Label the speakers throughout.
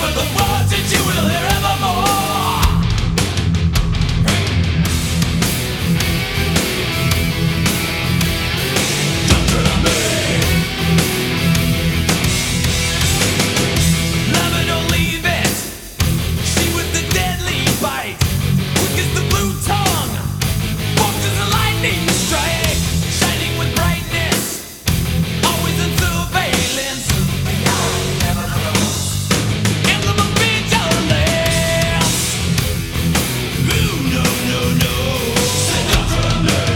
Speaker 1: for the words that you will hear evermore. Don't tread on me. Love it or leave it. She with the deadly bite, quick as the blue tongue, walks as a lightning strike, shining with brightness, always in surveillance. Emblem of vigilance. Ooh, no, no, no. Say don't tread on me.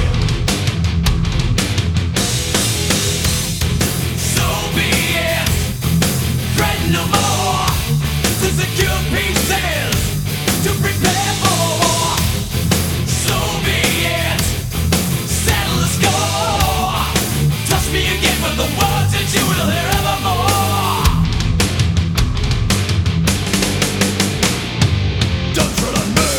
Speaker 1: So be it. Dread no more. To secure pieces, to prepare for. So be it. Settle the score. Touch me again with the words that you will hear evermore. Don't tread on me.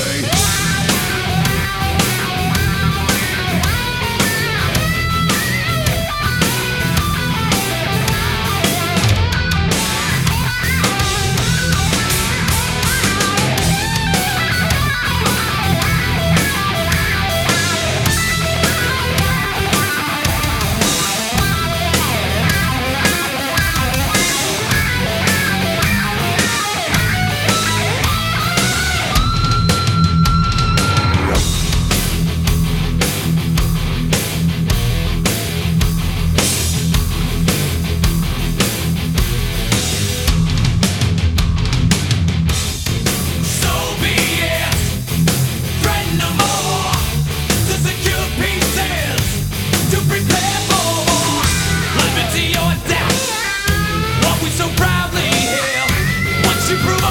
Speaker 1: So be it. Dread no more. To secure pieces, to prepare for. Liberty or death, what we so proudly hail. Once you prove